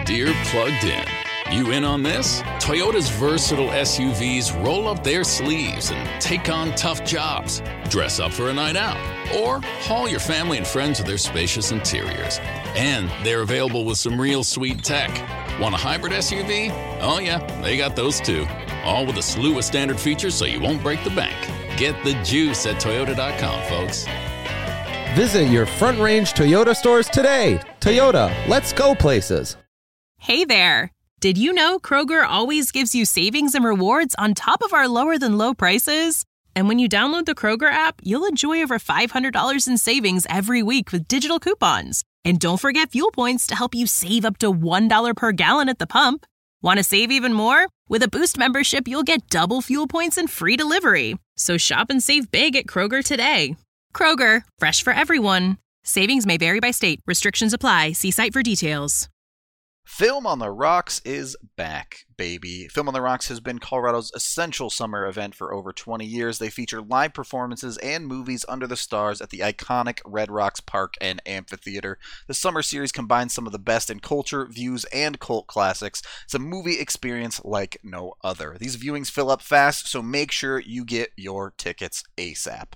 Deere plugged in. You in on this? Toyota's versatile SUVs roll up their sleeves and take on tough jobs. Dress up for a night out, or haul your family and friends with their spacious interiors. And they're available with some real sweet tech. Want a hybrid SUV? Oh yeah, they got those too. All with a slew of standard features so you won't break the bank. Get the juice at Toyota.com, folks. Visit your Front Range Toyota stores today. Toyota, let's go places. Hey there. Did you know Kroger always gives you savings and rewards on top of our lower-than-low prices? And when you download the Kroger app, you'll enjoy over $500 in savings every week with digital coupons. And don't forget fuel points to help you save up to $1 per gallon at the pump. Want to save even more? With a Boost membership, you'll get double fuel points and free delivery. So shop and save big at Kroger today. Kroger, fresh for everyone. Savings may vary by state. Restrictions apply. See site for details. Film on the Rocks is back, baby. Film on the Rocks has been Colorado's essential summer event for over 20 years. They feature live performances and movies under the stars at the iconic Red Rocks Park and Amphitheater. The summer series combines some of the best in culture, views, and cult classics. It's a movie experience like no other. These viewings fill up fast, so make sure you get your tickets ASAP.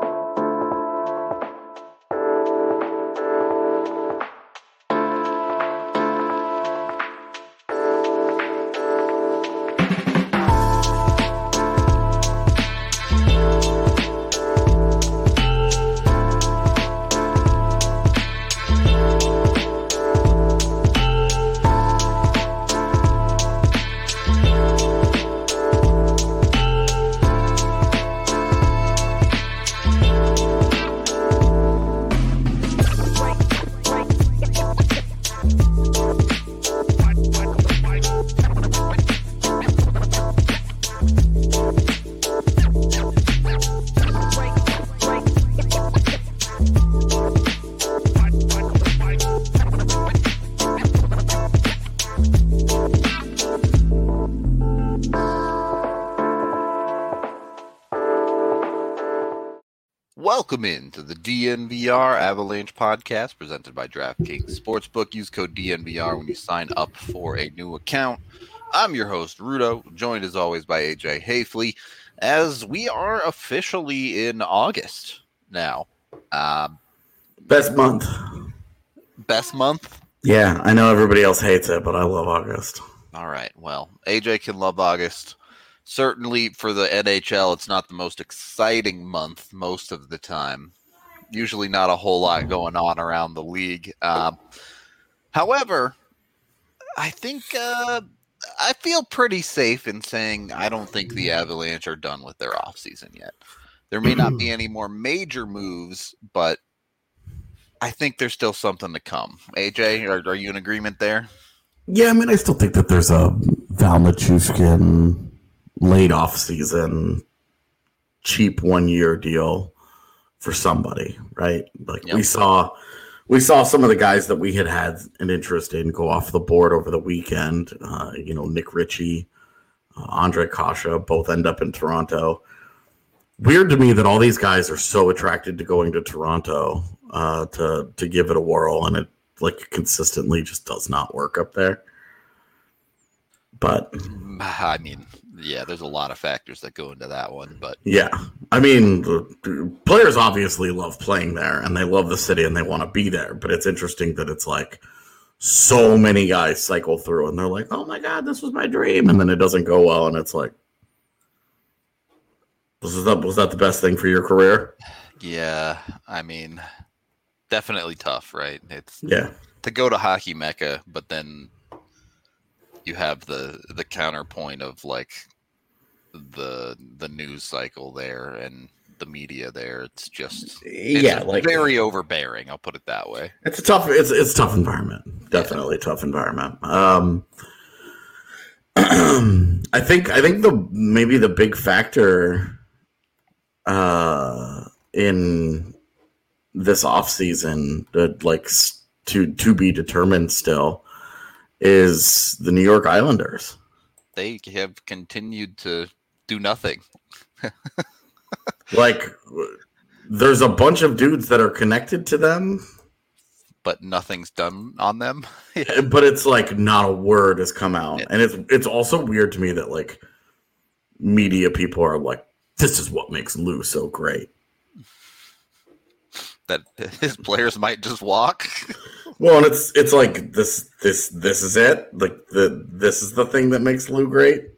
Welcome into the DNVR Avalanche podcast presented by DraftKings Sportsbook. Use code DNVR when you sign up for a new account. I'm your host, Rudo, joined as always by AJ Hafley, as we are officially in August now. Best month. Best month? Yeah, I know everybody else hates it, but I love August. All right, well, AJ can love August. Certainly for the NHL, it's not the most exciting month most of the time. Usually not a whole lot going on around the league. However, I think I feel pretty safe in saying I don't think the Avalanche are done with their offseason yet. There may not be any more major moves, but I think there's still something to come. AJ, are you in agreement there? Yeah, I mean, I still think that there's a Val Nichushkin late off-season, cheap one-year deal for somebody, right? Like yep. we saw some of the guys that we had an interest in go off the board over the weekend. Nick Ritchie, Andre Kasha, both end up in Toronto. Weird to me that all these guys are so attracted to going to Toronto to give it a whirl, and it like consistently just does not work up there. But I mean, yeah, there's a lot of factors that go into that one, but yeah, I mean, the players obviously love playing there and they love the city and they want to be there. But it's interesting that it's like so many guys cycle through and they're like, "Oh my God, this was my dream," and then it doesn't go well, and it's like, was that the best thing for your career? Yeah, I mean, definitely tough, right? It's to go to hockey mecca, but then you have the counterpoint of like the news cycle there and the media there. It's just very overbearing. I'll put it that way. It's a tough environment. Definitely tough environment. I think maybe the big factor in this offseason that like to be determined still is the New York Islanders. They have continued to do nothing. Like, there's a bunch of dudes that are connected to them, but nothing's done on them. But it's like not a word has come out. And it's also weird to me that like media people are like, this is what makes Lou so great. That his players might just walk. Well, and it's like this is it. Like this is the thing that makes Lou great.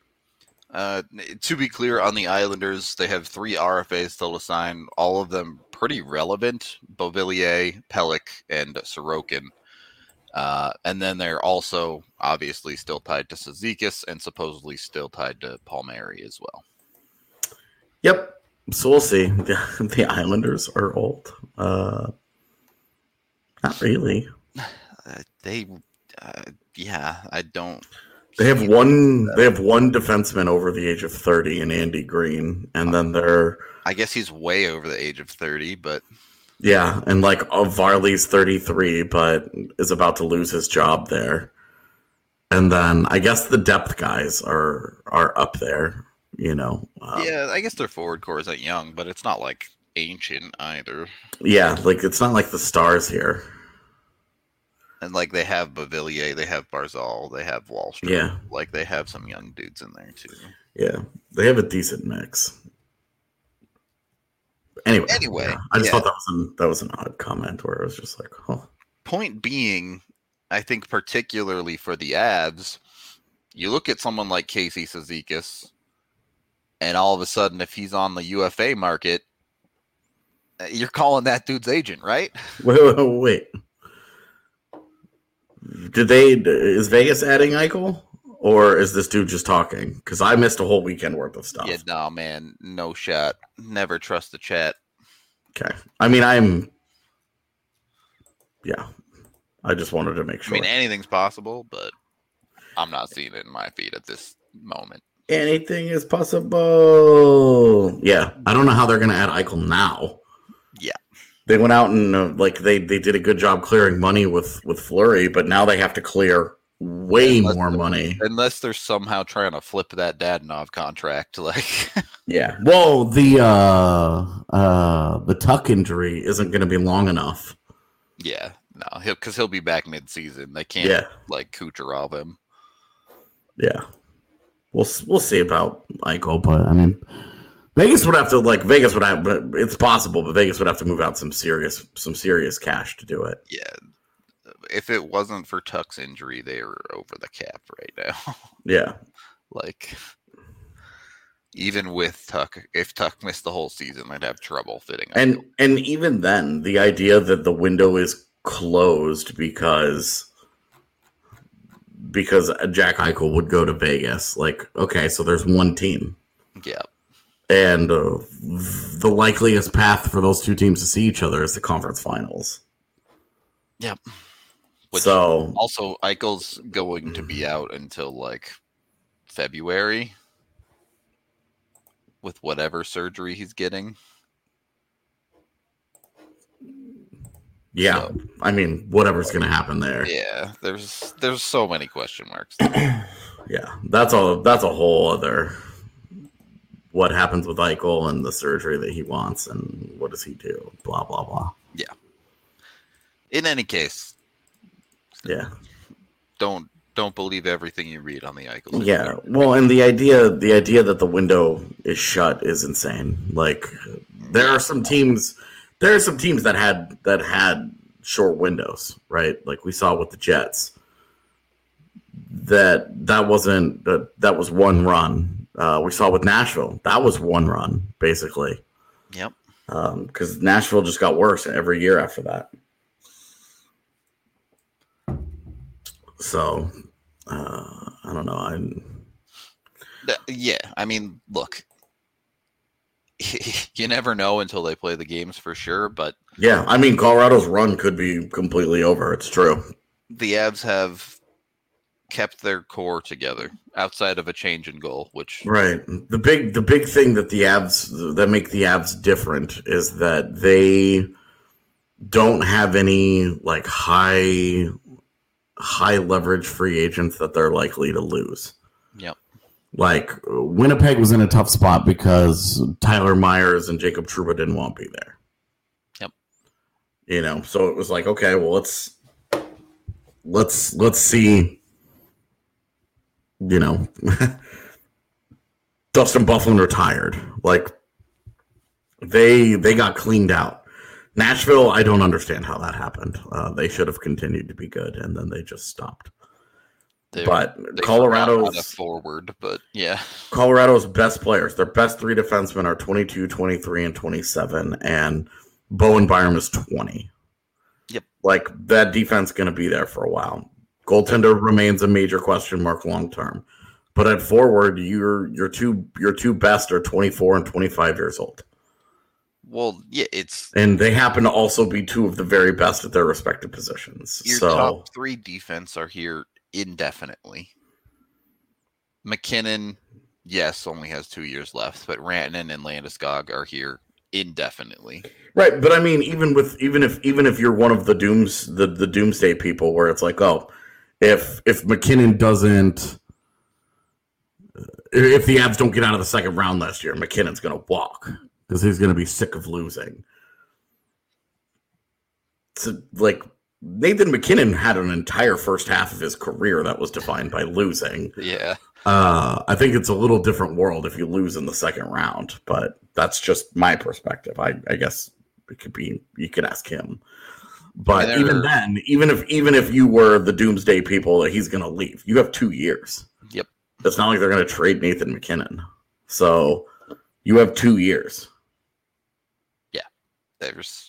To be clear, on the Islanders, they have 3 RFAs still to sign. All of them pretty relevant: Beauvillier, Pelech, and Sorokin. And then they're also obviously still tied to Cizikas and supposedly still tied to Palmieri as well. Yep. So we'll see. The Islanders are old. Not really. I don't. They have one. They have one defenseman over the age of 30 in Andy Green, and then they're. I guess he's way over the age of 30, but. Yeah, and like Varley's 33, but is about to lose his job there. And then I guess the depth guys are up there. Yeah, I guess their forward core isn't young, but it's not like ancient either. Yeah, like it's not like the Stars here. And like they have Beauvillier, they have Barzal, they have Wallstrom. Yeah, like they have some young dudes in there too. Yeah, they have a decent mix. Anyway, yeah, I just thought that was an odd comment where it was just like, oh. Point being, I think particularly for the Avs, you look at someone like Casey Cizikas. And all of a sudden, if he's on the UFA market, you're calling that dude's agent, right? Wait. Is Vegas adding Eichel? Or is this dude just talking? Because I missed a whole weekend worth of stuff. Yeah, no, man. No shot. Never trust the chat. Okay. I mean, yeah. I just wanted to make sure. I mean, anything's possible, but I'm not seeing it in my feed at this moment. Anything is possible. Yeah, I don't know how they're going to add Eichel now. Yeah, they went out and they did a good job clearing money with Fleury, but now they have to clear way more money. Unless they're somehow trying to flip that Dadonov contract, like. Yeah. Well, the Tuck injury isn't going to be long enough. Yeah, no, because he'll be back mid-season. They can't like Kucherov him. Yeah. We'll see about Eichel, but I mean, Vegas would have to but it's possible, but Vegas would have to move out some serious cash to do it. Yeah, if it wasn't for Tuck's injury, they were over the cap right now. Yeah, like even with Tuck, if Tuck missed the whole season, they'd have trouble fitting. And even then, the idea that the window is closed because Jack Eichel would go to Vegas. Like, okay, so there's one team. Yeah. And the likeliest path for those two teams to see each other is the conference finals. Yep. So also, Eichel's going to be out until like February with whatever surgery he's getting. Yeah, so, I mean, whatever's going to happen there. Yeah, there's so many question marks. Yeah, that's a whole other. What happens with Eichel and the surgery that he wants, and what does he do? Blah blah blah. Yeah. In any case. Yeah. Don't believe everything you read on the Eichel. Yeah, well, and the idea that the window is shut is insane. Like, there are some teams that had short windows, right? Like we saw with the Jets. That was one run. We saw with Nashville. That was one run, basically. Yep. Because Nashville just got worse every year after that. So, I don't know. Yeah, I mean, look. You never know until they play the games for sure, but yeah, I mean, Colorado's run could be completely over. It's true. The Avs have kept their core together outside of a change in goal, which right. The big thing that make the Avs different is that they don't have any like high leverage free agents that they're likely to lose. Yep. Like, Winnipeg was in a tough spot because Tyler Myers and Jacob Trouba didn't want to be there. Yep. So it was like, okay, well, let's see, Dustin Byfuglien retired. Like they got cleaned out. Nashville, I don't understand how that happened. They should have continued to be good, and then they just stopped. They Colorado's forward, but yeah. Colorado's best players, their best 3 defensemen are 22, 23, and 27, and Bowen Byram is 20. Yep. Like, that defense going to be there for a while. Goaltender remains a major question mark long term. But at forward, your two best are 24 and 25 years old. Well, yeah, and they happen to also be 2 of the very best at their respective positions. Your top 3 defense are here indefinitely. McKinnon, yes, only has 2 years left, but Rantanen and Landeskog are here indefinitely. Right, but I mean, even if you're one of the doomsday people, where it's like, oh, if McKinnon doesn't, if the Avs don't get out of the second round last year, McKinnon's going to walk because he's going to be sick of losing. So, like, Nathan McKinnon had an entire first half of his career that was defined by losing. Yeah. I think it's a little different world if you lose in the second round, but that's just my perspective. I guess it could be, you could ask him. But even then, even if you were the doomsday people that he's going to leave, you have 2 years. Yep. It's not like they're going to trade Nathan McKinnon. So you have 2 years. Yeah. There's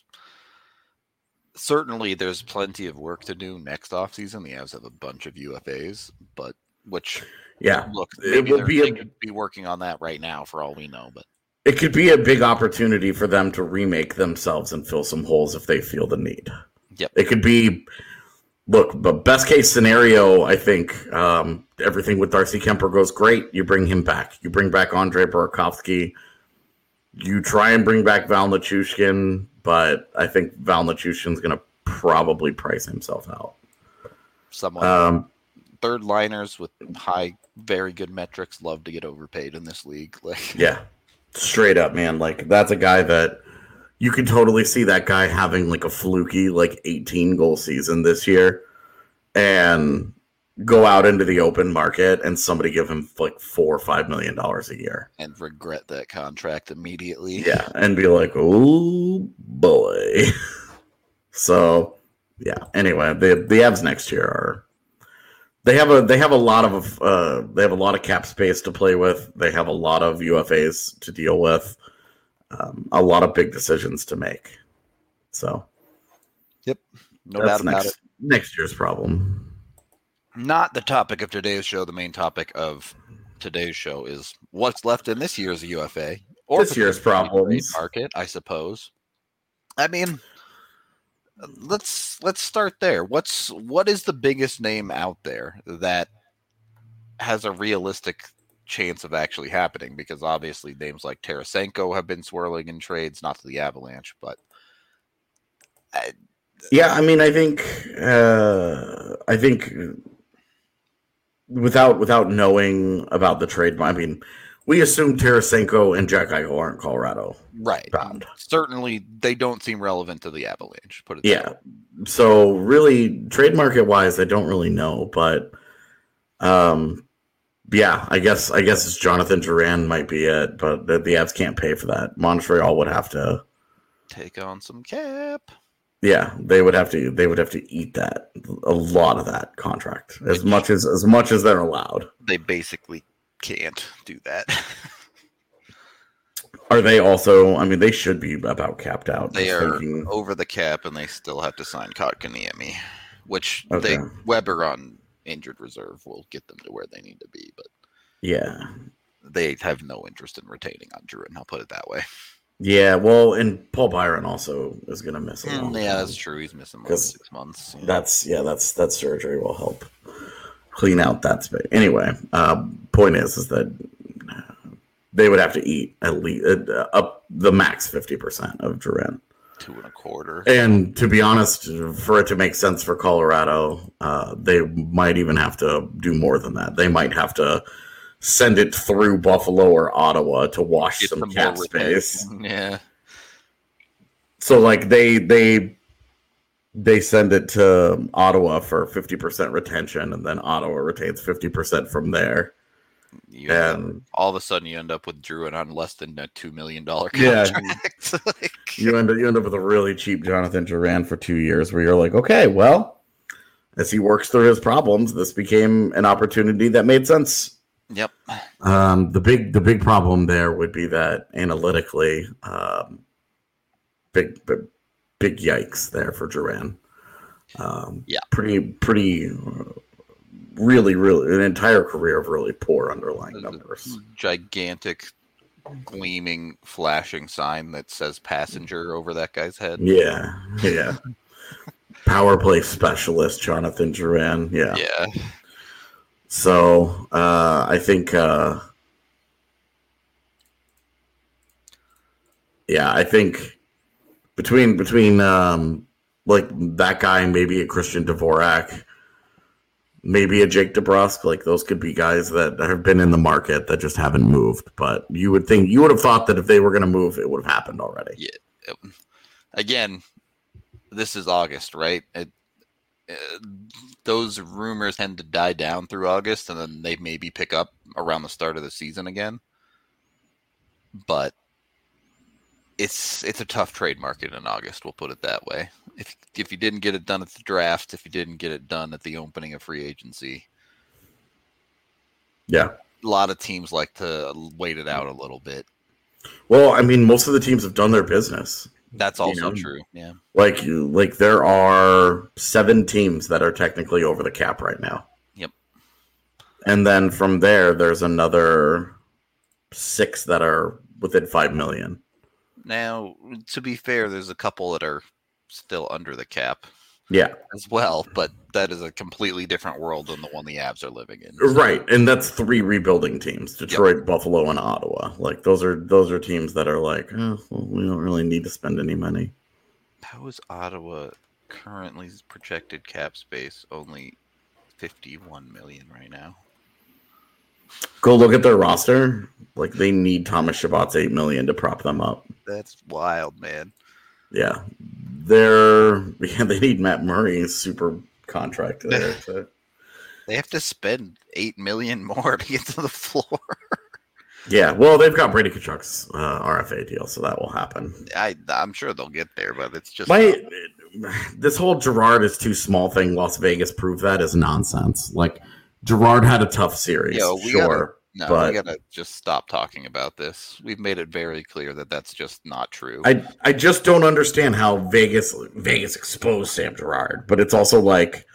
plenty of work to do next offseason. The Avs have a bunch of UFAs, but look, maybe they could be working on that right now for all we know. But it could be a big opportunity for them to remake themselves and fill some holes if they feel the need. Yep. It could be, look, the best case scenario, I think, everything with Darcy Kemper goes great. You bring him back. You bring back Andre Burakovsky. You try and bring back Val Nichushkin, but I think Val Nichushkin's going to probably price himself out. Someone third liners with very good metrics love to get overpaid in this league. Yeah, straight up, man. Like, that's a guy that you can totally see that guy having like a fluky 18 goal season this year and go out into the open market and somebody give him like $4 or $5 million a year and regret that contract immediately. Yeah, and be like, oh boy. So yeah. Anyway, the Avs next year they have a lot of cap space to play with. They have a lot of UFAs to deal with. A lot of big decisions to make. So, yep, no doubt about it. Next year's problem. Not the topic of today's show. The main topic of today's show is what's left in this year's UFA or this year's problems market, I suppose. I mean, let's start there. What is the biggest name out there that has a realistic chance of actually happening? Because obviously names like Tarasenko have been swirling in trades, not to the Avalanche, but I mean, I think without knowing about the trade, I mean, we assume Tarasenko and Jack Eichel aren't Colorado, right? Bound. Certainly, they don't seem relevant to the Avalanche. Put it that way. So really, trade market wise, I don't really know, but I guess it's Jonathan Drouin might be it, but the Avs can't pay for that. Montreal would have to take on some cap. Yeah, they would have to eat that, a lot of that contract, as much as they're allowed. They basically can't do that. Are they also? I mean, they should be about capped out. They are over the cap, and they still have to sign Kotkaniemi, which Weber on injured reserve will get them to where they need to be. But yeah, they have no interest in retaining on Drouin. I'll put it that way. Yeah, well, and Paul Byron also is going to miss a long time. That's true. He's missing like 6 months. Yeah. That surgery will help clean out that space. Anyway, point is that they would have to eat at least up the max 50% of Drouin. 2.25. And to be honest, for it to make sense for Colorado, they might even have to do more than that. They might have to send it through Buffalo or Ottawa to wash some cap space. Yeah. So like they they send it to Ottawa for 50% retention, and then Ottawa retains 50% from there. All of a sudden, you end up with Drouin on less than a $2 million contract. Yeah, you end up with a really cheap Jonathan Drouin for 2 years, where you're like, okay, well, as he works through his problems, this became an opportunity that made sense. Yep. The big problem there would be that analytically, big yikes there for Drouin. Pretty. Really, an entire career of really poor underlying numbers. Gigantic, gleaming, flashing sign that says passenger over that guy's head. Yeah. Power play specialist, Jonathan Drouin. Yeah. So, I think, I think between like that guy and maybe a Christian Dvorak, maybe a Jake DeBrusk, like those could be guys that have been in the market that just haven't moved. But you would have thought that if they were going to move, it would have happened already. Yeah. Again, this is August, right? Those rumors tend to die down through August, and then they maybe pick up around the start of the season again. But it's a tough trade market in August, we'll put it that way. If you didn't get it done at the draft, if you didn't get it done at the opening of free agency, a lot of teams like to wait it out a little bit. Well, I mean, most of the teams have done their business. That's also true. Yeah. Like there are 7 teams that are technically over the cap right now. Yep. And then from there's another 6 that are within $5 million. Now, to be fair, there's a couple that are still under the cap. Yeah. As well, but that is a completely different world than the one the Avs are living in. Right, and that's 3 rebuilding teams: Detroit, Buffalo, and Ottawa. Like those are teams that are like, we don't really need to spend any money. How is Ottawa currently projected cap space only $51 million right now? Go look at their roster. Like they need Thomas Chabot's $8 million to prop them up. That's wild, man. Yeah. They need Matt Murray's super contract there. So. They have to spend $8 million more to get to the floor. Yeah, well, they've got Brady Tkachuk's RFA deal, so that will happen. I'm sure they'll get there, but it's just this whole Girard is too small thing. Las Vegas proved that is nonsense. Like Girard had a tough series, we gotta just stop talking about this. We've made it very clear that that's just not true. I just don't understand how Vegas exposed Sam Girard, but it's also like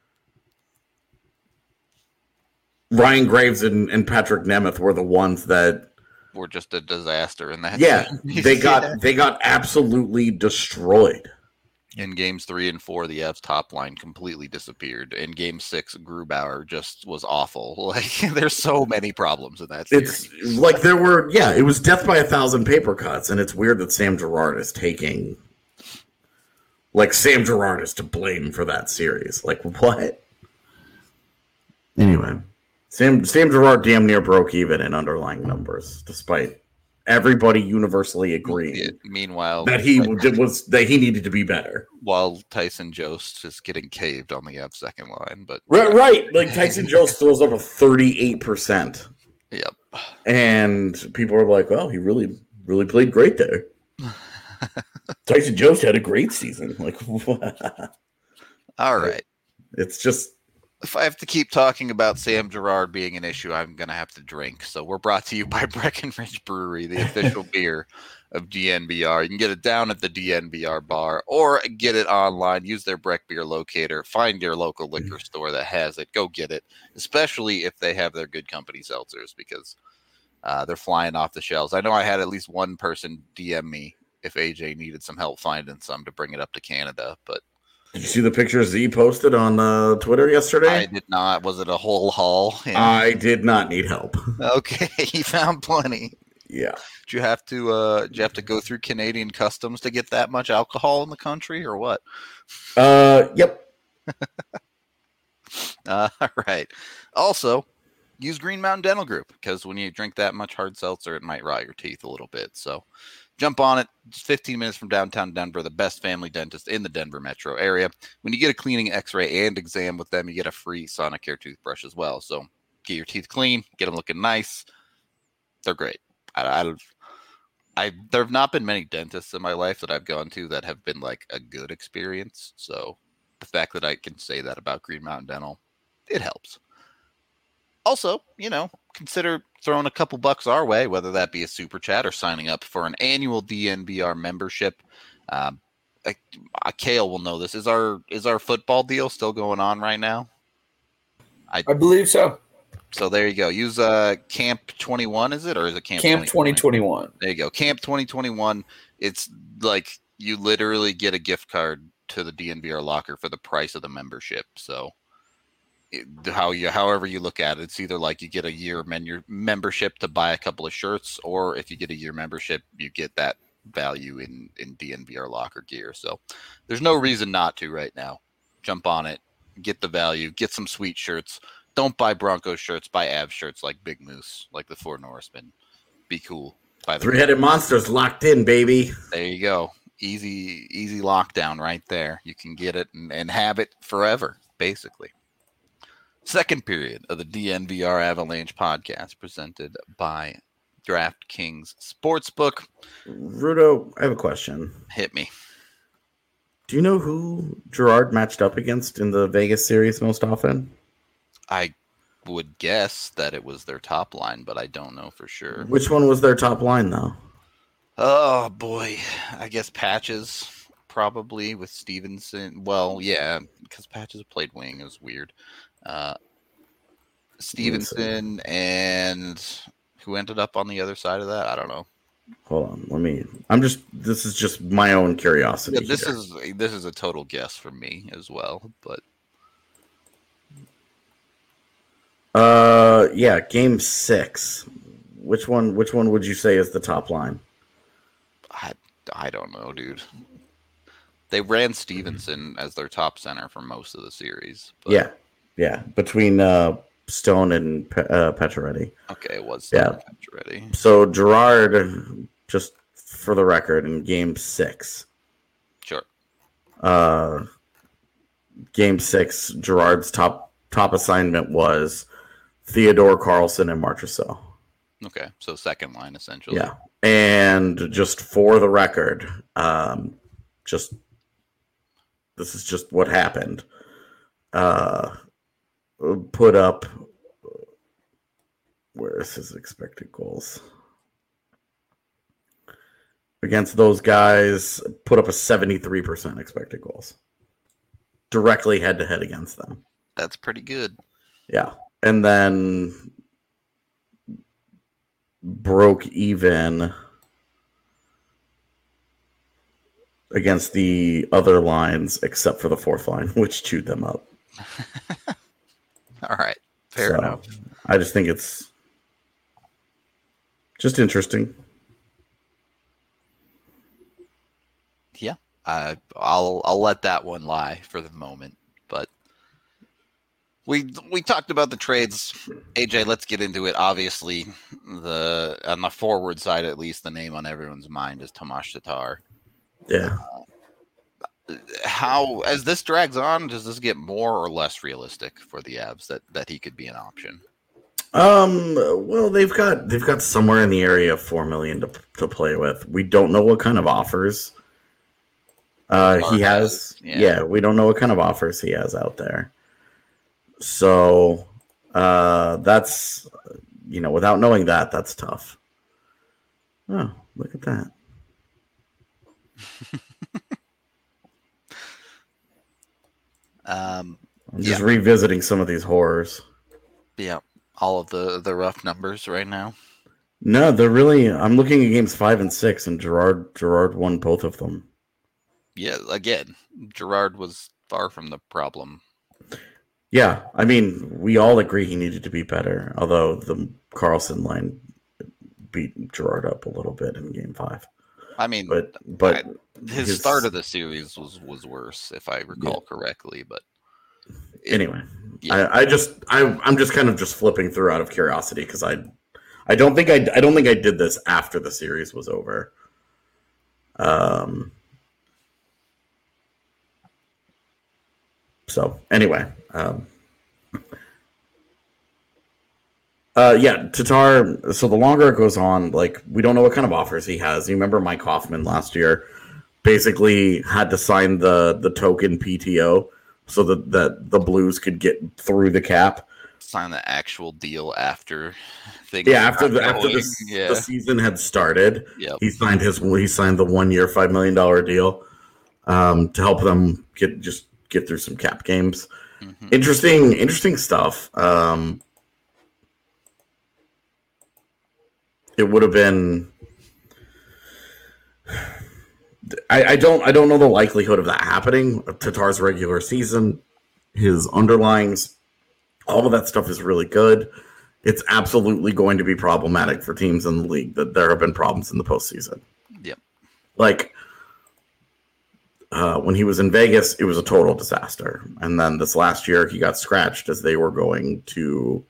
Ryan Graves and Patrick Nemeth were the ones that were just a disaster in that. Yeah, they got absolutely destroyed. In games 3 and 4, the Avs top line completely disappeared. In game 6, Grubauer just was awful. Like there's so many problems in that series. It's like it was death by 1,000 paper cuts, and it's weird that Sam Girard is taking. Like Sam Girard is to blame for that series. Like what? Anyway, Sam Girard damn near broke even in underlying numbers, despite everybody universally agreeing. Meanwhile, that he needed to be better. While Tyson Jost is getting caved on the Avs second line, but right, like Tyson Jost throws up a 38%. Yep, and people are like, "Well, he really played great there." Tyson Jost had a great season. Like, all right, it's just. If I have to keep talking about Sam Girard being an issue, I'm going to have to drink. So we're brought to you by Breckenridge Brewery, the official beer of DNVR. You can get it down at the DNVR bar or get it online. Use their Breck Beer Locator. Find your local liquor store that has it. Go get it, especially if they have their Good Company seltzers because they're flying off the shelves. I know I had at least one person DM me if AJ needed some help finding some to bring it up to Canada, but did you see the pictures Z posted on Twitter yesterday? I did not. Was it a whole haul? Yeah. I did not need help. Okay, he found plenty. Yeah. Did you have to go through Canadian customs to get that much alcohol in the country, or what? Yep. All right. Also, use Green Mountain Dental Group because when you drink that much hard seltzer, it might rot your teeth a little bit. So Jump on it. Just 15 minutes from downtown Denver, the best family dentist in the Denver metro area. When you get a cleaning, x-ray, and exam with them, you get a free Sonicare toothbrush as well. So get your teeth clean, get them looking nice. They're great. There have not been many dentists in my life that I've gone to that have been like a good experience. So the fact that I can say that about Green Mountain Dental, it helps. Also, consider throwing a couple bucks our way, whether that be a super chat or signing up for an annual DNVR membership. Kale will know this. Is our football deal still going on right now? I believe so. So there you go. Use Camp 21, is it? Or is it Camp 2021? There you go. Camp 2021. It's like you literally get a gift card to the DNVR locker for the price of the membership. So however you look at it, it's either like you get a year membership to buy a couple of shirts, or if you get a year membership, you get that value in DNVR locker gear. So there's no reason not to right now. Jump on it, get the value, get some sweet shirts. Don't buy Broncos shirts, buy Avs shirts like Big Moose, like the Four Norsemen. Be cool. Three-headed monsters locked in, baby. There you go. Easy lockdown right there. You can get it and have it forever, basically. Second period of the DNVR Avalanche podcast presented by DraftKings Sportsbook. Rudo, I have a question. Hit me. Do you know who Girard matched up against in the Vegas series most often? I would guess that it was their top line, but I don't know for sure. Which one was their top line, though? Oh, boy. I guess Patches, probably, with Stevenson. Well, yeah, because Patches played wing. It was weird. Stevenson and who ended up on the other side of that? I don't know. Hold on. This is just my own curiosity. Yeah, this is a total guess for me as well, but. Yeah, game 6. Which one would you say is the top line? I don't know, dude. They ran Stevenson as their top center for most of the series. But... Yeah, between Stone and Pacioretty. Okay, it was Stone and Pacioretty. So Girard, just for the record, in game 6. Sure. Game 6, Girard's top assignment was Theodore, Carlson, and Marchessault. Okay, so second line, essentially. Yeah, and just for the record, this is just what happened. Put up, where is his expected goals? Against those guys, put up a 73% expected goals. Directly head-to-head against them. That's pretty good. Yeah. And then broke even against the other lines except for the fourth line, which chewed them up. All right. Fair enough. I just think it's just interesting. Yeah. I'll let that one lie for the moment, but we talked about the trades. AJ, let's get into it. Obviously, on the forward side, at least, the name on everyone's mind is Tomas Tatar. Yeah. How, as this drags on, does this get more or less realistic for the Avs that he could be an option? Well, they've got somewhere in the area of $4 million to play with. We don't know what kind of offers he has. Yeah, we don't know what kind of offers he has out there. So that's, without knowing that, that's tough. Oh, look at that. I'm just revisiting some of these horrors. Yeah, all of the rough numbers right now. No, they're really. I'm looking at games 5 and 6, and Girard won both of them. Yeah, again, Girard was far from the problem. Yeah, I mean, we all agree he needed to be better. Although the Carlson line beat Girard up a little bit in game 5. I mean, but his start of the series was worse, if I recall correctly. But anyway, yeah. I'm just kind of just flipping through out of curiosity because I don't think I did this after the series was over. So anyway, Tatar. So the longer it goes on, like, we don't know what kind of offers he has. You remember Mike Hoffman last year basically had to sign the token PTO so that the Blues could get through the cap. Sign the actual deal after things. Yeah, after the season had started, he signed the 1 year $5 million deal to help them get through some cap games. Mm-hmm. Interesting stuff. It would have been. I don't know the likelihood of that happening. Tatar's regular season, his underlings, all of that stuff is really good. It's absolutely going to be problematic for teams in the league that there have been problems in the postseason. Yep. Like when he was in Vegas, it was a total disaster. And then this last year, he got scratched as they were going to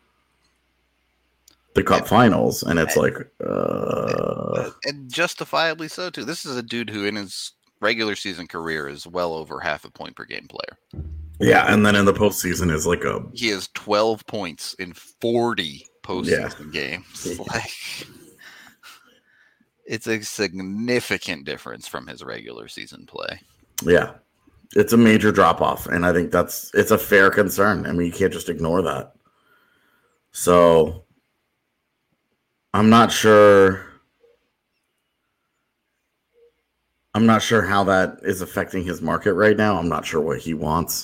the Cup Finals, and it's and justifiably so too. This is a dude who, in his regular season career, is well over half a point per game player. Yeah, and then in the postseason is he has 12 points in 40 postseason games. Like, it's a significant difference from his regular season play. Yeah, it's a major drop off, and I think it's a fair concern. I mean, you can't just ignore that. So I'm not sure how that is affecting his market right now. I'm not sure what he wants.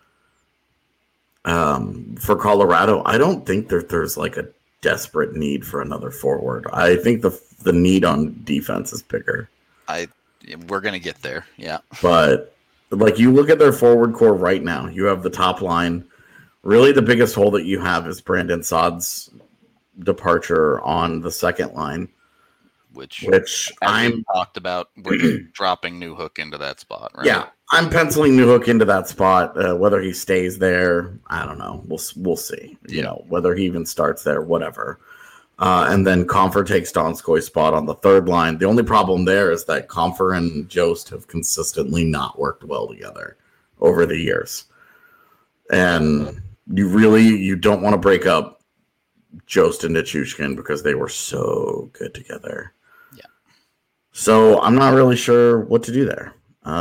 For Colorado, I don't think there's like a desperate need for another forward. I think the need on defense is bigger. We're going to get there, yeah. But like, you look at their forward core right now, you have the top line. Really, the biggest hole that you have is Brandon Saad's departure on the second line, which I'm talked about. We're dropping Newhook into that spot, right? Yeah, I'm penciling Newhook into that spot. Whether he stays there, I don't know. We'll see. You know, whether he even starts there, whatever. And then Compher takes Donskoy's spot on the third line. The only problem there is that Compher and Jost have consistently not worked well together over the years, and you don't want to break up Jost and Nichushkin because they were so good together. Yeah. So I'm not really sure what to do there.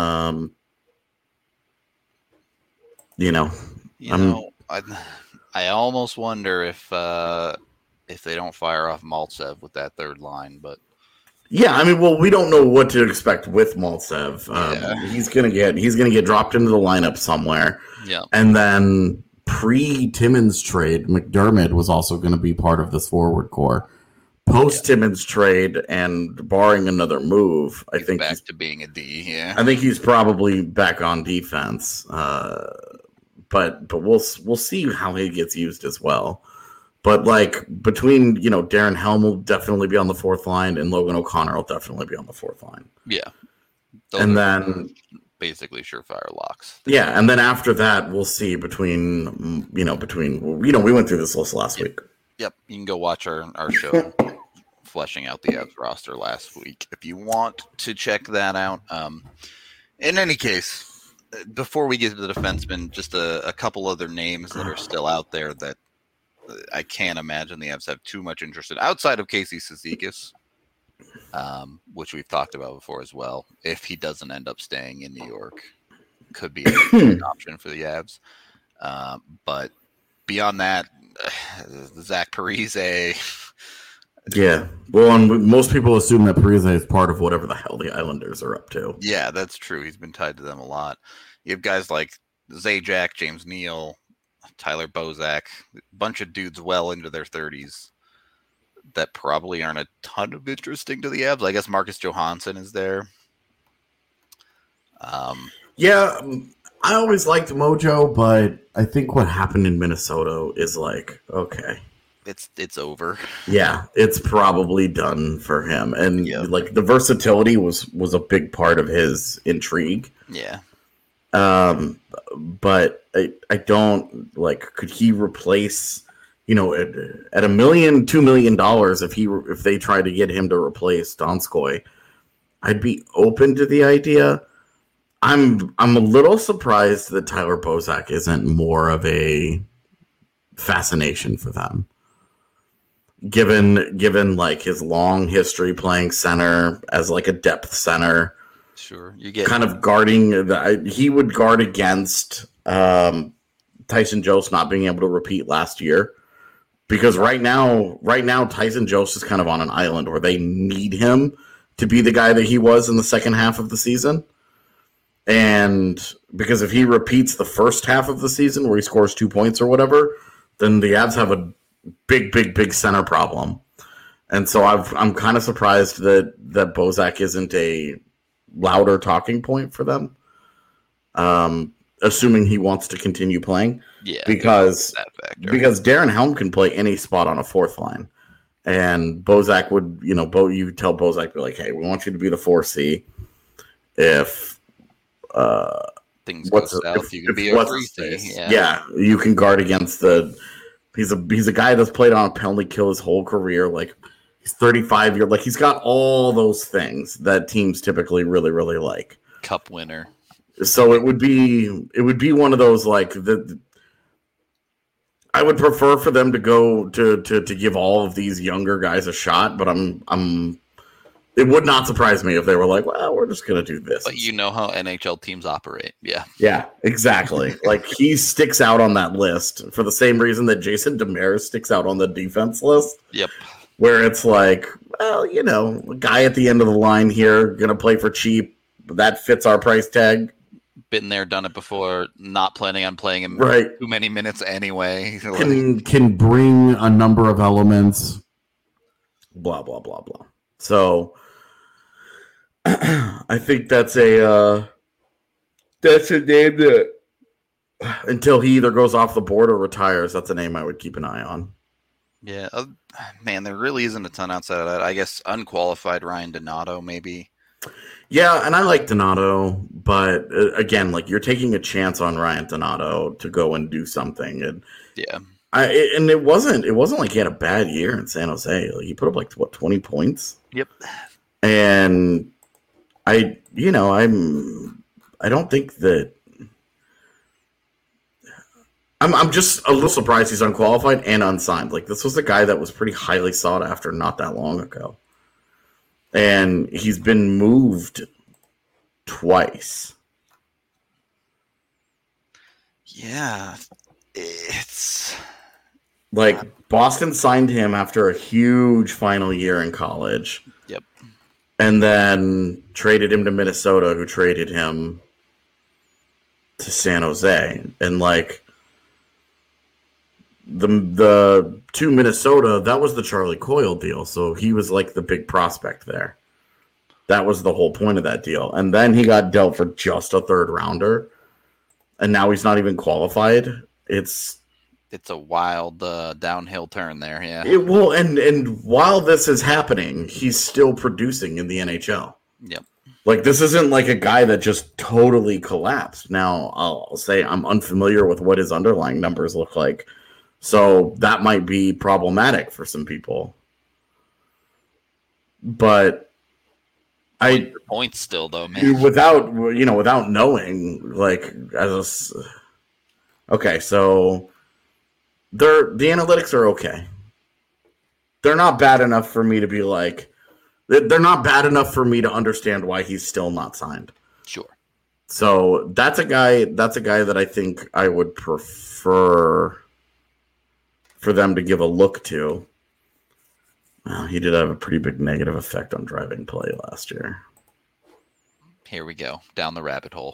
I almost wonder if they don't fire off Maltsev with that third line, but yeah, I mean, well, we don't know what to expect with Maltsev. He's gonna get dropped into the lineup somewhere. Yeah, and then pre-Timmins trade, McDermott was also going to be part of this forward core. Post-Timmins trade, and barring another move, I think back to being a D. Yeah, I think he's probably back on defense. But we'll see how he gets used as well. But like, between Darren Helm will definitely be on the fourth line, and Logan O'Connor will definitely be on the fourth line. Yeah, and then basically surefire locks. Yeah, and then after that, we'll see between we went through this list last week. Yep, you can go watch our show fleshing out the Avs roster last week if you want to check that out. In any case, before we get to the defensemen, just a couple other names that are still out there that I can't imagine the Avs have too much interest in outside of Casey Cizikas. Which we've talked about before as well. If he doesn't end up staying in New York, could be an option for the Avs. But beyond that, Zach Parise. Yeah. Well, and most people assume that Parise is part of whatever the hell the Islanders are up to. Yeah, that's true. He's been tied to them a lot. You have guys like Zajac, James Neal, Tyler Bozak, a bunch of dudes well into their 30s. That probably aren't a ton of interesting to the Avs. I guess Marcus Johansson is there. Yeah, I always liked Mojo, but I think what happened in Minnesota is like, okay, it's over. Yeah, it's probably done for him. And like, the versatility was a big part of his intrigue. Yeah. But I don't like. Could he replace? At $1 million, $2 million, if they try to get him to replace Donskoy, I'd be open to the idea. I'm a little surprised that Tyler Bozak isn't more of a fascination for them. Given like his long history playing center as like a depth center. Sure. You get kind of guarding he would guard against Tyson Jost not being able to repeat last year. Because right now Tyson Jost is kind of on an island where they need him to be the guy that he was in the second half of the season. And because if he repeats the first half of the season where he scores 2 points or whatever, then the Avs have a big center problem. And so I'm kind of surprised that Bozak isn't a louder talking point for them. Assuming he wants to continue playing. Yeah. Because Darren Helm can play any spot on a fourth line. And Bozak would, you tell Bozak, be like, hey, we want you to be the 4C. If things go south, you can be a 3C. Yeah, you can guard against he's a guy that's played on a penalty kill his whole career. Like, he's 35 years. Like, he's got all those things that teams typically really, really like. Cup winner. So it would be one of those like I would prefer for them to go to give all of these younger guys a shot, but it would not surprise me if they were like, well, we're just gonna do this. But you know how NHL teams operate, yeah. Yeah, exactly. Like, he sticks out on that list for the same reason that Jason Demers sticks out on the defense list. Yep. Where it's like, well, a guy at the end of the line here, gonna play for cheap. That fits our price tag. Been there, done it before. Not planning on playing him too many minutes anyway. Can bring a number of elements. Blah blah blah blah. So I think that's a name that until he either goes off the board or retires, that's a name I would keep an eye on. Yeah, man, there really isn't a ton outside of that. I guess unqualified Ryan Donato maybe. Yeah, and I like Donato, but again, like, you're taking a chance on Ryan Donato to go and do something, and it wasn't like he had a bad year in San Jose. Like, he put up 20 points. Yep. And I don't think that I'm just a little surprised he's unqualified and unsigned. Like, this was a guy that was pretty highly sought after not that long ago. And he's been moved twice. Yeah. It's like, Boston signed him after a huge final year in college. Yep. And then traded him to Minnesota, who traded him to San Jose. And like, the to Minnesota, that was the Charlie Coyle deal. So he was like the big prospect there. That was the whole point of that deal. And then he got dealt for just a third rounder. And now he's not even qualified. It's a wild downhill turn there, yeah. And while this is happening, he's still producing in the NHL. Yep. Like, this isn't like a guy that just totally collapsed. Now, I'll say I'm unfamiliar with what his underlying numbers look like. So that might be problematic for some people. But points still, though, man. Without knowing, like, okay, so the analytics are okay. They're not bad enough for me to be like, they're not bad enough for me to understand why he's still not signed. Sure. So that's a guy that I think I would prefer for them to give a look to. Well, he did have a pretty big negative effect on driving play last year. Here we go, down the rabbit hole.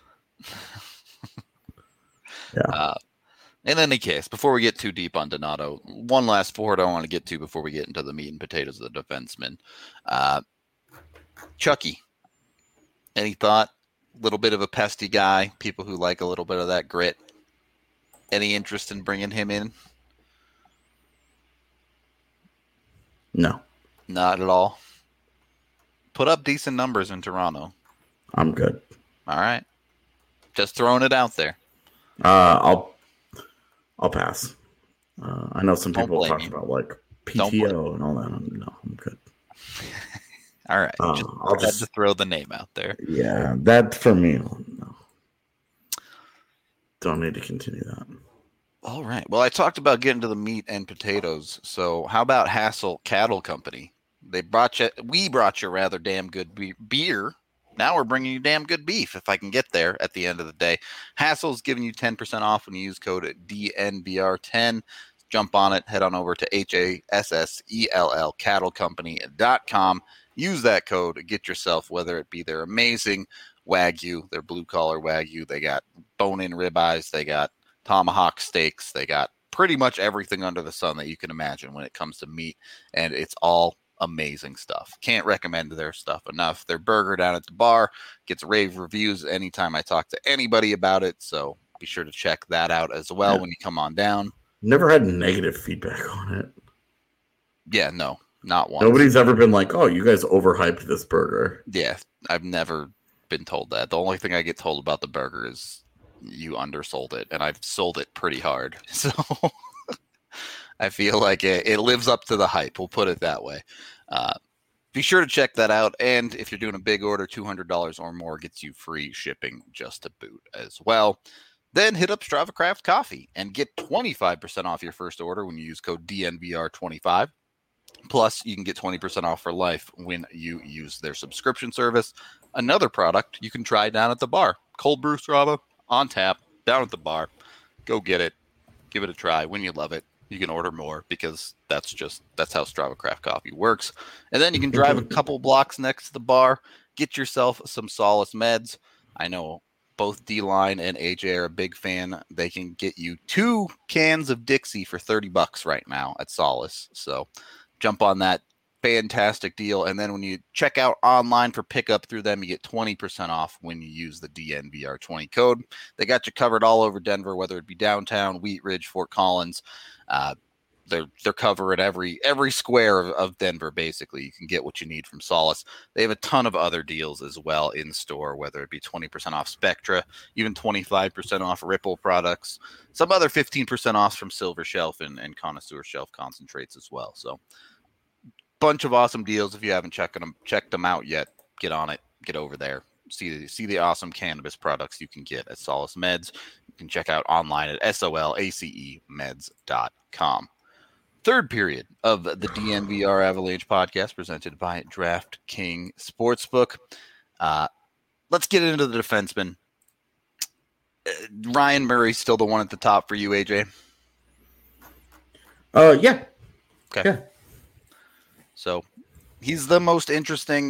Yeah. In any case, before we get too deep on Donato, one last forward I want to get to before we get into the meat and potatoes of the defenseman. Chucky, any thought? A little bit of a pesty guy, people who like a little bit of that grit. Any interest in bringing him in? No. Not at all. Put up decent numbers in Toronto. I'm good. All right. Just throwing it out there. I'll pass. I know some people talk about like PTO and all that. No, I'm good. All right. I'll just throw the name out there. Yeah, that for me. No. Don't need to continue that. All right. Well, I talked about getting to the meat and potatoes. So how about Hassel Cattle Company? We brought you rather damn good beer. Now we're bringing you damn good beef, if I can get there at the end of the day. Hassel's giving you 10% off when you use code DNVR10. Jump on it. Head on over to HASSELL cattlecompany.com. Use that code. Get yourself, whether it be their amazing Wagyu, their blue-collar Wagyu. They got bone-in ribeyes. They got tomahawk steaks. They got pretty much everything under the sun that you can imagine when it comes to meat, and it's all amazing stuff. Can't recommend their stuff enough. Their burger down at the bar gets rave reviews anytime I talk to anybody about it, so be sure to check that out as well when you come on down. Never had negative feedback on it. Yeah, no, not once. Nobody's ever been like, oh, you guys overhyped this burger. Yeah, I've never been told that. The only thing I get told about the burger is you undersold it, and I've sold it pretty hard. So I feel like it lives up to the hype. We'll put it that way. Be sure to check that out. And if you're doing a big order, $200 or more gets you free shipping just to boot as well. Then hit up Strava Craft Coffee and get 25% off your first order when you use code DNVR25. Plus, you can get 20% off for life when you use their subscription service. Another product you can try down at the bar. Cold brew Strava on tap, down at the bar. Go get it. Give it a try. When you love it, you can order more because that's how Strava Craft Coffee works. And then you can drive a couple blocks next to the bar, get yourself some Solace meds. I know both D-Line and AJ are a big fan. They can get you 2 cans of Dixie for $30 right now at Solace. So jump on that fantastic deal. And then when you check out online for pickup through them, you get 20% off when you use the DNVR20 code. They got you covered all over Denver, whether it be downtown, Wheat Ridge, Fort Collins. They're covering every square of Denver, basically. You can get what you need from Solace. They have a ton of other deals as well in store, whether it be 20% off Spectra, even 25% off Ripple products, some other 15% off from Silver Shelf and Connoisseur Shelf concentrates as well. So bunch of awesome deals. If you haven't checked them out yet, get on it, get over there. See the awesome cannabis products you can get at Solace Meds. You can check out online at solacemeds.com. Third period of the DNVR Avalanche podcast presented by DraftKings Sportsbook. Let's get into the defenseman. Ryan Murray's still the one at the top for you, AJ? Yeah. Okay. Yeah. So he's the most interesting.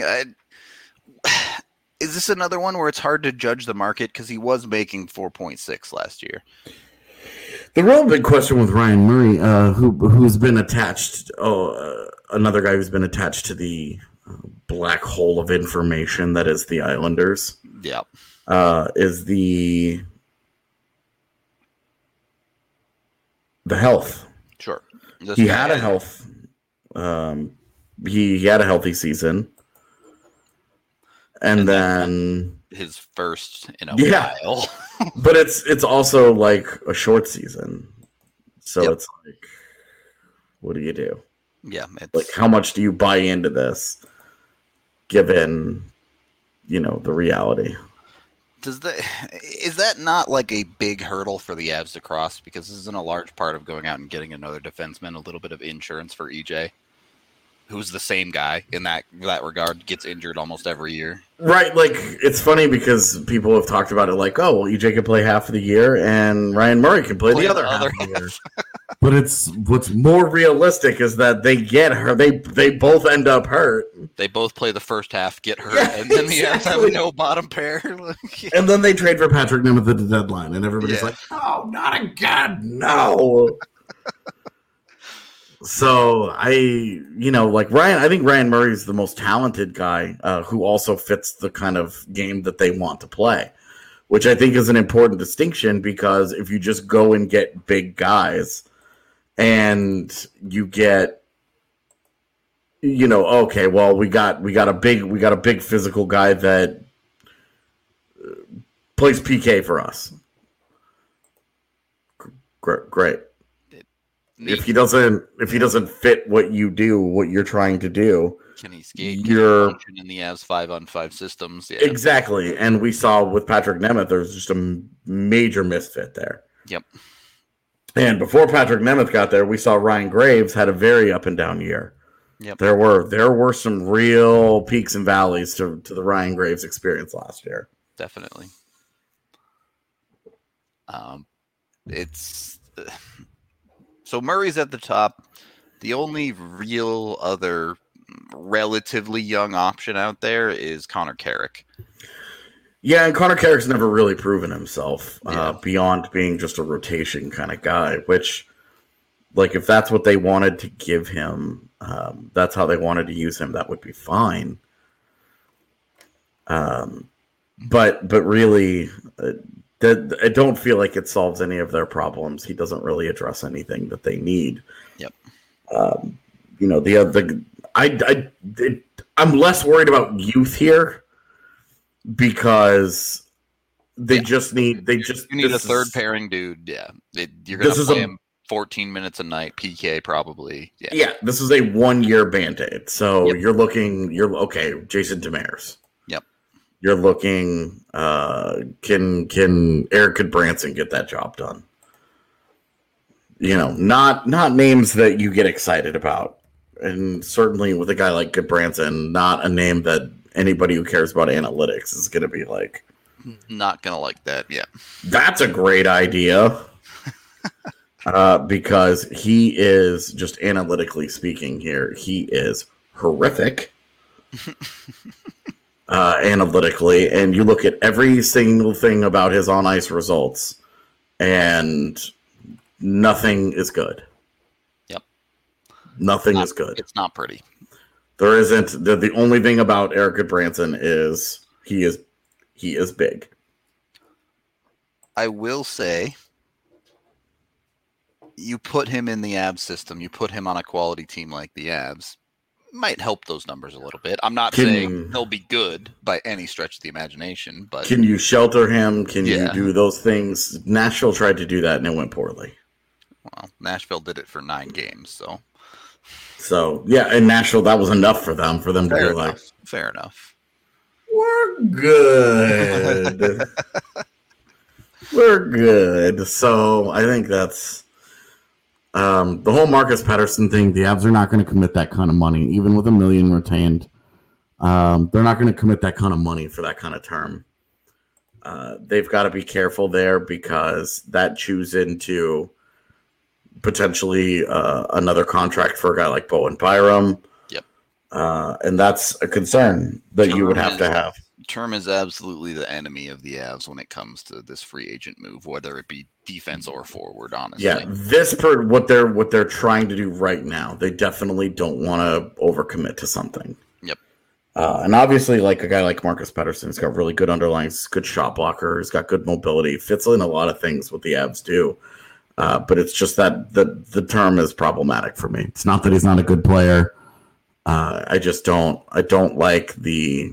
Is this another one where it's hard to judge the market because he was making 4.6 last year? The real big question with Ryan Murray, who's been attached, another guy who's been attached to the black hole of information that is the Islanders. Yeah, is the health. Sure, he had a health. He had a healthy season, and then his first in a while. But it's also like a short season, so it's like, what do you do? Yeah, like how much do you buy into this, given the reality? Is that not like a big hurdle for the Avs to cross? Because this isn't a large part of going out and getting another defenseman, a little bit of insurance for EJ, who's the same guy in that regard, gets injured almost every year. Right, like it's funny because people have talked about it like, oh, well, EJ can play half of the year and Ryan Murray can play the other half of the year. But what's more realistic is that they get hurt. They both end up hurt. They both play the first half, get hurt, and then the other have no bottom pair. And then they trade for Patrick Nemeth at the deadline, and everybody's like, oh, not again, no. So Ryan, I think Ryan Murray is the most talented guy who also fits the kind of game that they want to play, which I think is an important distinction because if you just go and get big guys and you get, okay, well, we got a big physical guy that plays PK for us. Great. If he doesn't fit what you do, what you're trying to do, Can he skate? Can he function in the Avs 5-on-5 systems? Yeah. Exactly. And we saw with Patrick Nemeth, there's just a major misfit there. Yep. And before Patrick Nemeth got there, we saw Ryan Graves had a very up and down year. Yep. There were some real peaks and valleys to the Ryan Graves experience last year. Definitely. So Murray's at the top. The only real other relatively young option out there is Connor Carrick. Yeah, and Connor Carrick's never really proven himself beyond being just a rotation kind of guy, which, like, if that's what they wanted to give him, that's how they wanted to use him, that would be fine. But really, I don't feel like it solves any of their problems. He doesn't really address anything that they need. Yep. I'm less worried about youth here because you need a third pairing dude. Yeah, you're gonna play him 14 minutes a night, PK probably. Yeah, this is a 1-year Band-Aid. So you're okay, Jason Demers. Yep. You're looking, can Eric Goodbranson get that job done? Not names that you get excited about. And certainly with a guy like Goodbranson, not a name that anybody who cares about analytics is going to be like. Not going to like that, yeah. That's a great idea. Because he is, just analytically speaking here, he is horrific. Analytically, and you look at every single thing about his on-ice results, and nothing is good. Yep. Nothing is good. It's not pretty. There isn't. The only thing about Eric Goodbranson is he is big. I will say, you put him in the Avs system, you put him on a quality team like the Avs, might help those numbers a little bit. I'm not saying he'll be good by any stretch of the imagination, but can you shelter him? Can you do those things? Nashville tried to do that and it went poorly. Well, Nashville did it for 9 games, so yeah, in Nashville that was enough for them to be like, fair enough. We're good. We're good. So I think that's the whole Marcus Pettersson thing. The Avs are not going to commit that kind of money, even with $1 million retained. They're not going to commit that kind of money for that kind of term. They've got to be careful there because that chews into potentially another contract for a guy like Bowen Byram. Yep. And that's a concern that you would have to have. Term is absolutely the enemy of the Avs when it comes to this free agent move, whether it be defense or forward, honestly. Yeah, what they're trying to do right now, they definitely don't want to overcommit to something. Yep. And obviously, like a guy like Marcus Pettersson, he's got really good underlines, good shot blocker, he's got good mobility, fits in a lot of things what the Avs do. But it's just that the term is problematic for me. It's not that he's not a good player. I don't like the.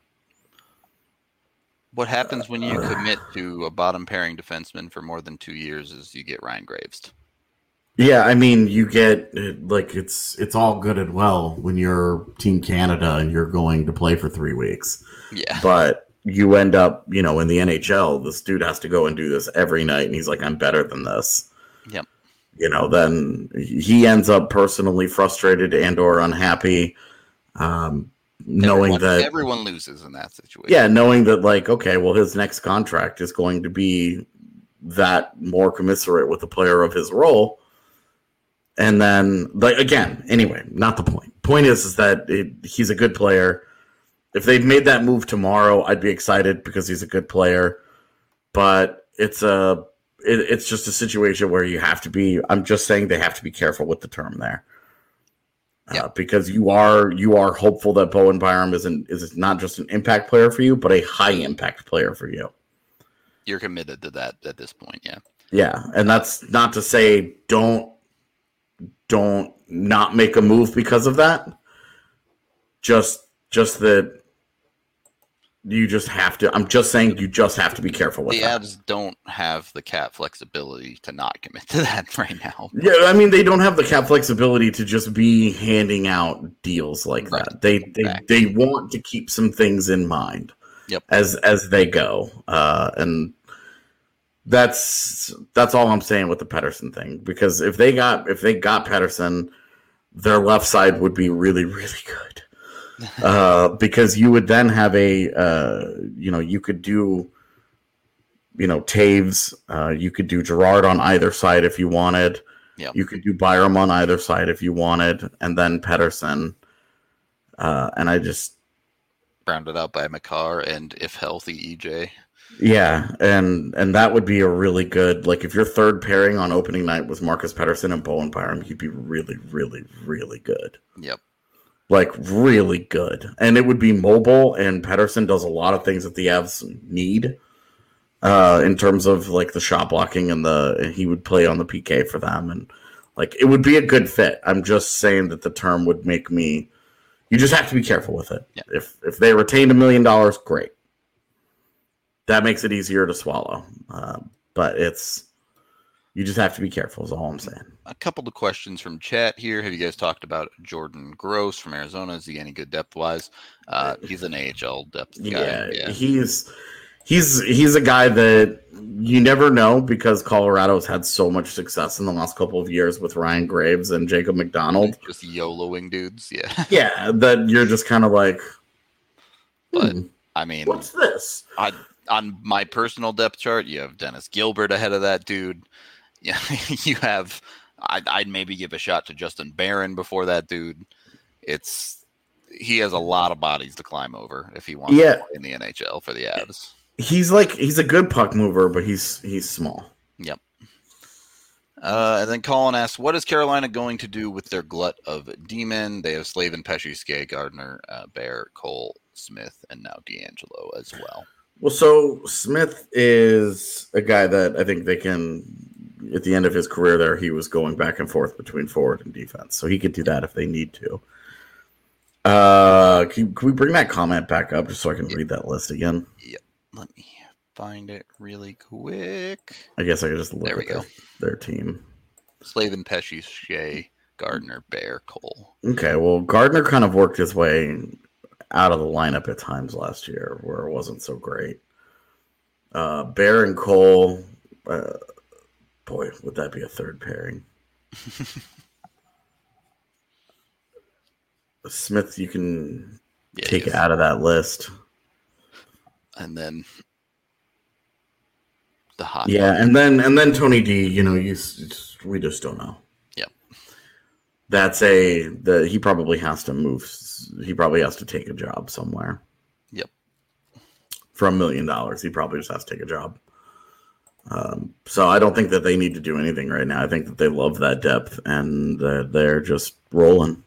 What happens when you commit to a bottom pairing defenseman for more than 2 years is you get Ryan Graves. Yeah, I mean, you get like it's all good and well when you're Team Canada and you're going to play for 3 weeks. Yeah. But you end up, in the NHL, this dude has to go and do this every night, and he's like, I'm better than this. Yep. Then he ends up personally frustrated and or unhappy. Knowing that everyone loses in that situation. Yeah, knowing that, like, okay, well, his next contract is going to be that more commensurate with the player of his role. And then, like, again, anyway, not the point. Point is that he's a good player. If they'd made that move tomorrow, I'd be excited because he's a good player. But it's just a situation where you have to be. I'm just saying they have to be careful with the term there. Because you are hopeful that Bowen Byram is not just an impact player for you, but a high impact player for you. You're committed to that at this point, yeah. Yeah, and that's not to say don't not make a move because of that. Just that You just have to. I'm just saying, you just have to be careful with that. The Avs don't have the cap flexibility to not commit to that right now. Yeah, I mean, they don't have the cap flexibility to just be handing out deals like that. They want to keep some things in mind. Yep. As they go, and that's all I'm saying with the Pettersson thing. Because if they got Pettersson, their left side would be really, really good. Because you would then have you could do, Taves, you could do Girard on either side if you wanted. Yep. You could do Byram on either side if you wanted, and then Pettersson. And I just rounded out by Makar and, if healthy, EJ. Yeah, and that would be a really good, like, if your third pairing on opening night was Marcus Pettersson and Bowen Byram, he'd be really, really, really good. Yep. Like, really good. And it would be mobile, and Pettersson does a lot of things that the Avs need in terms of, like, the shot blocking, and he would play on the PK for them. And, like, it would be a good fit. I'm just saying that the term would make me... You just have to be careful with it. Yeah. If they retained $1 million, great. That makes it easier to swallow. But you just have to be careful is all I'm saying. A couple of questions from chat here. Have you guys talked about Jordan Gross from Arizona? Is he any good depth-wise? He's an AHL depth guy. Yeah. He's a guy that you never know because Colorado's had so much success in the last couple of years with Ryan Graves and Jacob McDonald. Just YOLOing dudes, yeah. Yeah, that you're just kind of like, But, I mean... What's this? On my personal depth chart, you have Dennis Gilbert ahead of that dude. Yeah, you have... I'd maybe give a shot to Justin Barron before that dude. He has a lot of bodies to climb over if he wants to play in the NHL for the Avs. He's a good puck mover, but he's small. Yep. And then Colin asks, what is Carolina going to do with their glut of D-men? They have Slavin, Pesce, Skjei, Gardner, Bear, Cole, Smith, and now D'Angelo as well. Well, so Smith is a guy that I think they can, at the end of his career there, he was going back and forth between forward and defense. So he could do that if they need to. Can we bring that comment back up just so I can read that list again? Yep. Let me find it really quick. I guess I could just look at their team. Slavin, Pesce, Skjei, Gardner, Bear, Cole. Okay, well, Gardner kind of worked his way out of the lineup at times last year where it wasn't so great. Bear and Cole, boy, would that be a third pairing. Smith, you can take it out of that list. And then the hot. Yeah, and then Tony D, we just don't know. Yep. He probably has to move. He probably has to take a job somewhere. Yep. For $1 million, he probably just has to take a job. So I don't think that they need to do anything right now. I think that they love that depth and they're just rolling.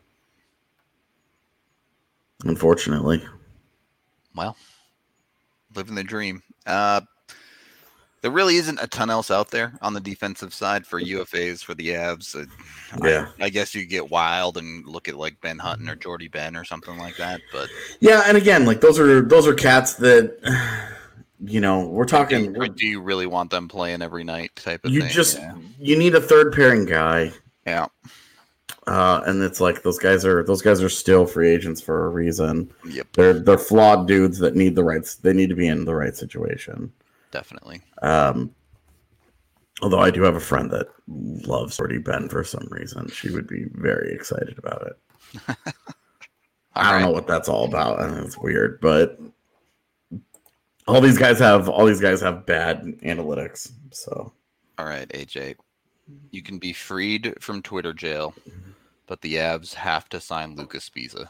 Unfortunately. Well, living the dream. There really isn't a ton else out there on the defensive side for UFAs for the Avs. I guess you get wild and look at like Ben Hutton or Jordy Ben or something like that. But yeah, and again, like those are cats that we're talking. Do you really want them playing every night type of thing? You need a third pairing guy. Yeah. And it's like those guys are still free agents for a reason. Yep. They're flawed dudes that need they need to be in the right situation. Definitely. Although I do have a friend that loves Jordy Ben for some reason. She would be very excited about it. I don't know what that's all about. I mean, it's weird, but all these guys have bad analytics. So all right, AJ. You can be freed from Twitter jail, but the Avs have to sign Lucas Sbisa.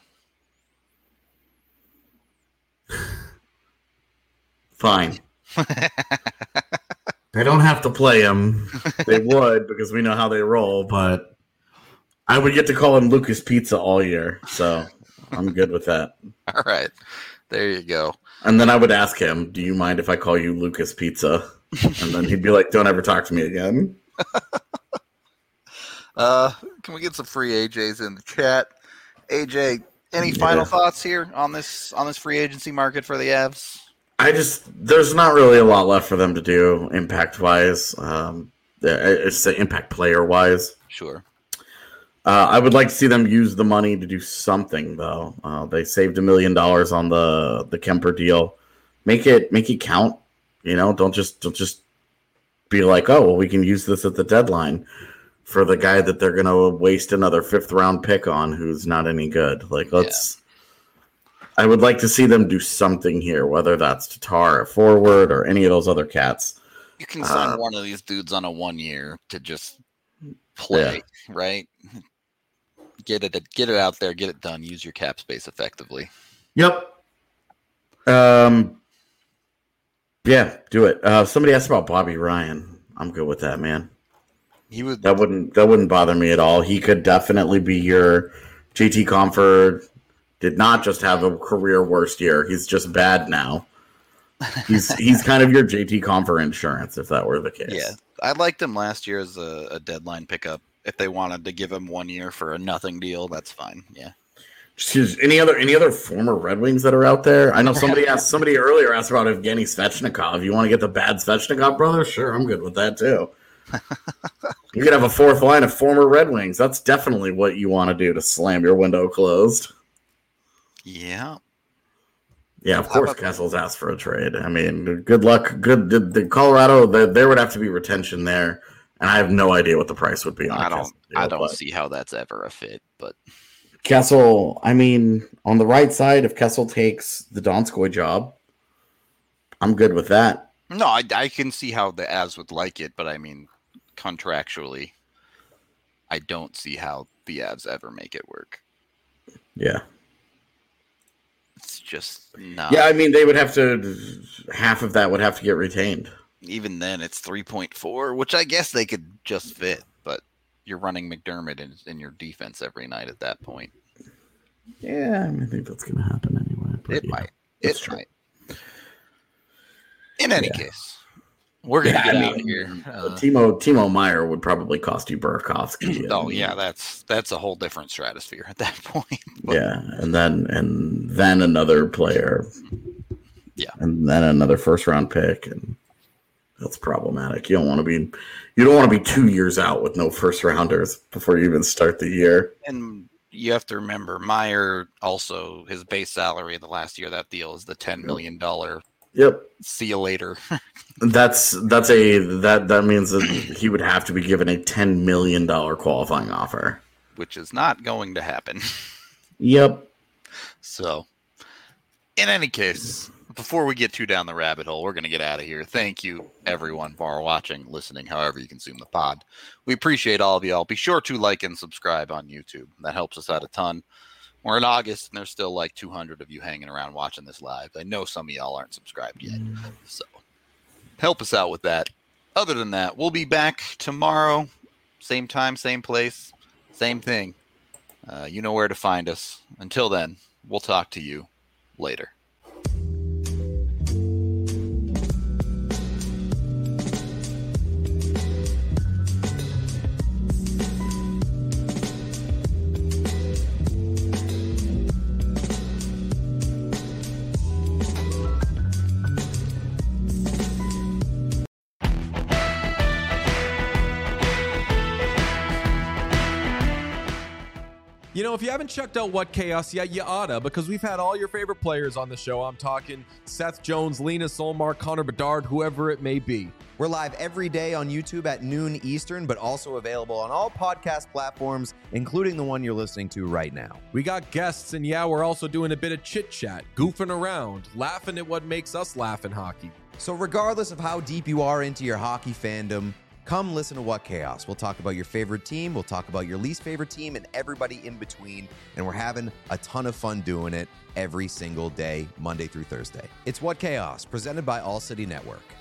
Fine. They don't have to play him. They would because we know how they roll, but I would get to call him Lucas Pizza all year, so I'm good with that. All right. There you go. And then I would ask him, do you mind if I call you Lucas Pizza? And then he'd be like, don't ever talk to me again. Can we get some free AJs in the chat? AJ, Any final thoughts here on this free agency market for the Avs? There's not really a lot left for them to do impact-wise. It's the impact player-wise. Sure. I would like to see them use the money to do something, though. They saved $1 million on the Kemper deal. Make it count. Don't just be like, oh, well, we can use this at the deadline for the guy that they're going to waste another 5th-round pick on who's not any good. I would like to see them do something here, whether that's Tatar at forward or any of those other cats. You can sign one of these dudes on a 1 year to just play, right? Get it out there, get it done. Use your cap space effectively. Yep. Yeah, do it. Somebody asked about Bobby Ryan. I'm good with that, man. That wouldn't bother me at all. He could definitely be your JT Compher. Did not just have a career worst year. He's just bad now. He's kind of your JT Compher insurance, if that were the case. Yeah, I liked him last year as a deadline pickup. If they wanted to give him 1 year for a nothing deal, that's fine. Yeah. Just any other former Red Wings that are out there? I know somebody earlier asked about Evgeny Svechnikov. You want to get the bad Svechnikov brother? Sure, I'm good with that too. You could have a 4th line of former Red Wings. That's definitely what you want to do to slam your window closed. Yeah. Yeah, of course Kessel's asked for a trade. I mean, good luck. The Colorado, there would have to be retention there, and I have no idea what the price would be on I don't see how that's ever a fit, but Kessel, I mean, on the right side, if Kessel takes the Donskoy job, I'm good with that. No, I can see how the Avs would like it, but I mean, contractually, I don't see how the Avs ever make it work. Yeah. It's just not. Yeah, I mean, they would have to, half of that would have to get retained. Even then, it's 3.4, which I guess they could just fit, but you're running McDermott in your defense every night at that point. Yeah, I think that's going to happen anyway. It might. It might. In any case, we're going to get out of here. Timo Meyer would probably cost you Burakovsky. Oh, yeah, that's a whole different stratosphere at that point. But, yeah, and then another player. Yeah. And then another 1st-round pick, and that's problematic. You don't want to be 2 years out with no 1st-rounders before you even start the year. And you have to remember, Meyer also, his base salary the last year of that deal is the $10 million. Yep. See you later. that means that he would have to be given a $10 million qualifying offer, which is not going to happen. Yep. So, in any case, before we get too down the rabbit hole, we're going to get out of here. Thank you, everyone, for watching, listening, however you consume the pod. We appreciate all of y'all. Be sure to like and subscribe on YouTube. That helps us out a ton. We're in August, and there's still like 200 of you hanging around watching this live. I know some of y'all aren't subscribed yet, so help us out with that. Other than that, we'll be back tomorrow. Same time, same place, same thing. You know where to find us. Until then, we'll talk to you later. You know, if you haven't checked out What Chaos yet, you oughta, because we've had all your favorite players on the show. I'm talking Seth Jones, Lena Solmar, Connor Bedard, whoever it may be. We're live every day on YouTube at noon Eastern, but also available on all podcast platforms, including the one you're listening to right now. We got guests, and yeah, we're also doing a bit of chit-chat, goofing around, laughing at what makes us laugh in hockey. So regardless of how deep you are into your hockey fandom, come listen to What Chaos. We'll talk about your favorite team, we'll talk about your least favorite team, and everybody in between. And we're having a ton of fun doing it every single day, Monday through Thursday. It's What Chaos, presented by All City Network.